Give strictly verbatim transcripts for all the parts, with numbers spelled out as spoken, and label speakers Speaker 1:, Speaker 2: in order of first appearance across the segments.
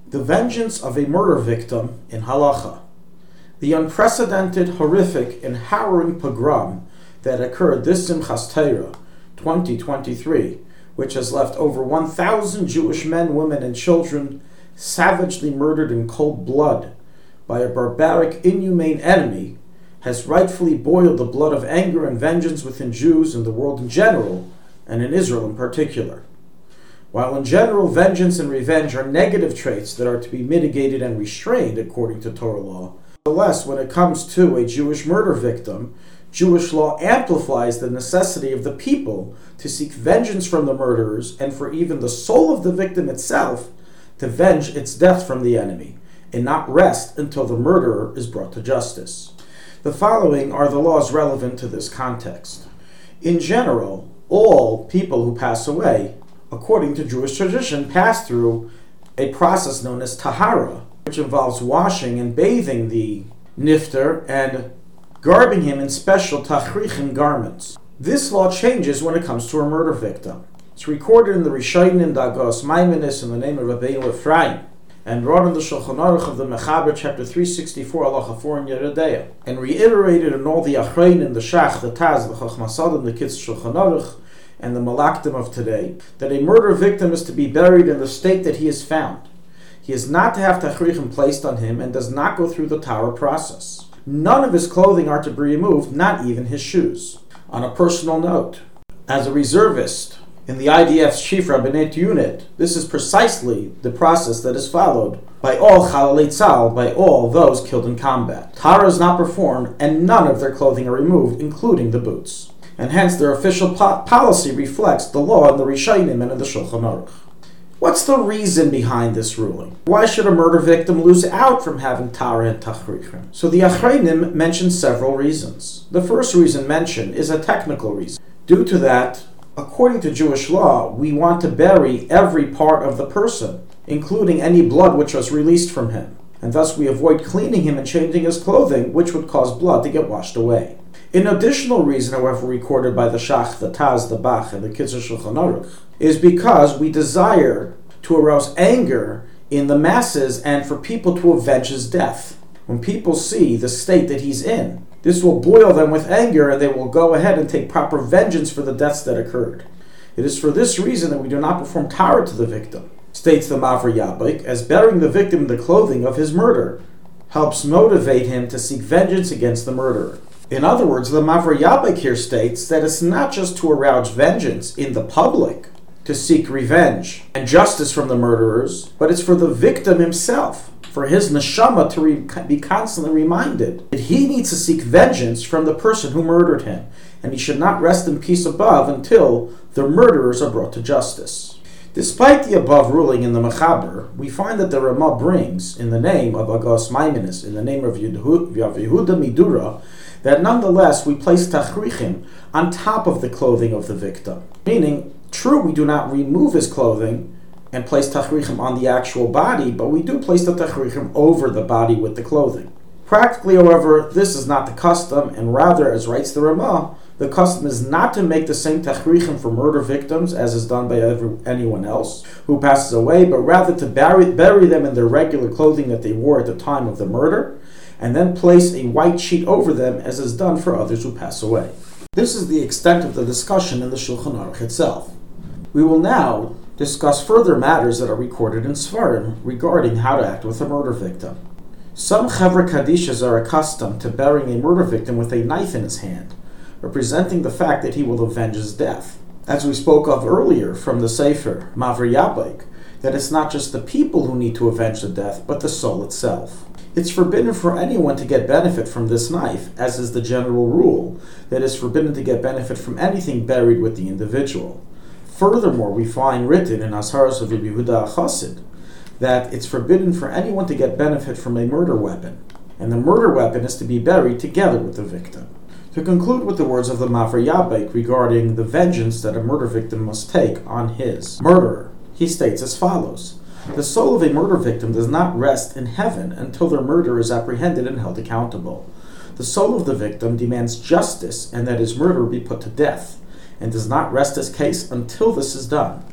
Speaker 1: The vengeance of a murder victim in halacha. The unprecedented, horrific, and harrowing pogrom that occurred this Simchas Torah twenty twenty-three, which has left over one thousand Jewish men, women, and children savagely murdered in cold blood by a barbaric, inhumane enemy, has rightfully boiled the blood of anger and vengeance within Jews and the world in general, and in Israel in particular. While in general vengeance and revenge are negative traits that are to be mitigated and restrained according to Torah law, nevertheless, when it comes to a Jewish murder victim, Jewish law amplifies the necessity of the people to seek vengeance from the murderers and for even the soul of the victim itself to venge its death from the enemy, and not rest until the murderer is brought to justice. The following are the laws relevant to this context. In general, all people who pass away, according to Jewish tradition, pass through a process known as tahara, which involves washing and bathing the nifter and garbing him in special tachrichim garments. This law changes when it comes to a murder victim. It's recorded in the Rishonim Dagos Maimonides in the name of Rabbeinu Ephraim, and brought in the Shulchan Aruch of the Mechaber, chapter three sixty-four, halacha four in Yeridea, and reiterated in all the Achrein, in the Shach, the Taz, the Chachmasadim, the Kitz Shulchan Aruch, and the Malaktim of today, that a murder victim is to be buried in the state that he is found. He is not to have tachrichim placed on him and does not go through the Tahara process. None of his clothing are to be removed, not even his shoes. On a personal note, as a reservist in the I D F's Chief Rabbinate unit, this is precisely the process that is followed by all Chalalei Tzahal, by all those killed in combat. Tahara is not performed, and none of their clothing are removed, including the boots. And hence their official po- policy reflects the law in the Rishonim and in the Shulchan Aruch. What's the reason behind this ruling? Why should a murder victim lose out from having Tahara and Tachrichim? So the Achreinim mention several reasons. The first reason mentioned is a technical reason. Due to that, according to Jewish law, we want to bury every part of the person, including any blood which was released from him, and thus we avoid cleaning him and changing his clothing, which would cause blood to get washed away. An additional reason, however, recorded by the Shach, the Taz, the Bach, and the Kitzur Shulchan Aruch, is because we desire to arouse anger in the masses and for people to avenge his death. When people see the state that he's in, this will boil them with anger, and they will go ahead and take proper vengeance for the deaths that occurred. It is for this reason that we do not perform Tahara to the victim, states the Mavri Yabik, as burying the victim in the clothing of his murder helps motivate him to seek vengeance against the murderer. In other words, the Mavri Yabik here states that it's not just to arouse vengeance in the public, to seek revenge and justice from the murderers, but it's for the victim himself, for his neshama to re- be constantly reminded that he needs to seek vengeance from the person who murdered him, and he should not rest in peace above until the murderers are brought to justice. Despite the above ruling in the Mechaber, we find that the Ramah brings, in the name of Agos Maimonides, in the name of Yehuda Midura, that nonetheless we place tachrichim on top of the clothing of the victim. Meaning, true, we do not remove his clothing and place tachrichim on the actual body, but we do place the tachrichim over the body with the clothing. Practically, however, this is not the custom, and rather, as writes the Ramah, the custom is not to make the same tachrichim for murder victims as is done by every, anyone else who passes away, but rather to bury, bury them in their regular clothing that they wore at the time of the murder, and then place a white sheet over them as is done for others who pass away. This is the extent of the discussion in the Shulchan Aruch itself. We will now discuss further matters that are recorded in Svarim regarding how to act with a murder victim. Some Chevra Kadishas are accustomed to burying a murder victim with a knife in his hand, representing the fact that he will avenge his death. As we spoke of earlier from the Sefer, Mavri Yabik, that it's not just the people who need to avenge the death, but the soul itself. It's forbidden for anyone to get benefit from this knife, as is the general rule, that it's forbidden to get benefit from anything buried with the individual. Furthermore, we find written in Asharos of Rabbi Yehuda Chassid that it's forbidden for anyone to get benefit from a murder weapon, and the murder weapon is to be buried together with the victim. To conclude with the words of the Mavri Yabik regarding the vengeance that a murder victim must take on his murderer, he states as follows: the soul of a murder victim does not rest in heaven until their murderer is apprehended and held accountable. The soul of the victim demands justice and that his murderer be put to death, and does not rest his case until this is done.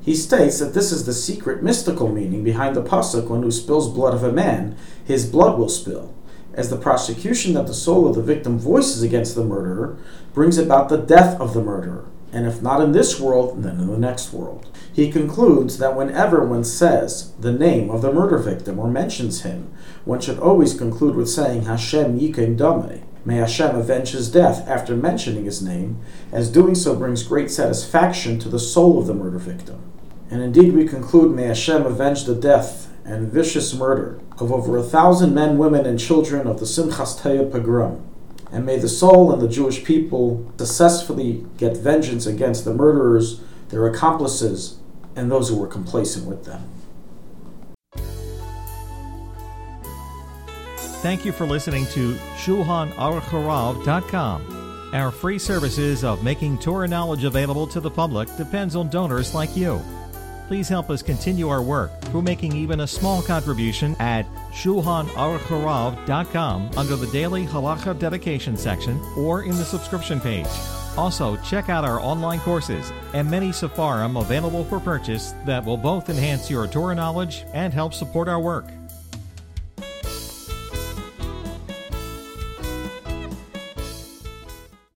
Speaker 1: He states that this is the secret mystical meaning behind the pasuk, when who spills blood of a man, his blood will spill, as the prosecution that the soul of the victim voices against the murderer brings about the death of the murderer, and if not in this world, then in the next world. He concludes that whenever one says the name of the murder victim or mentions him, one should always conclude with saying Hashem Yikem Dameh, may Hashem avenge his death, after mentioning his name, as doing so brings great satisfaction to the soul of the murder victim. And indeed we conclude, may Hashem avenge the death and vicious murder of over a thousand men, women, and children of the Simchas Torah pogrom. And may the soul and the Jewish people successfully get vengeance against the murderers, their accomplices, and those who were complacent with them.
Speaker 2: Thank you for listening to Shulchan Aruch Harav dot com. Our free services of making Torah knowledge available to the public depends on donors like you. Please help us continue our work through making even a small contribution at Shulchan Aruch Harav dot com under the Daily Halacha Dedication section or in the subscription page. Also, check out our online courses and many sefarim available for purchase that will both enhance your Torah knowledge and help support our work.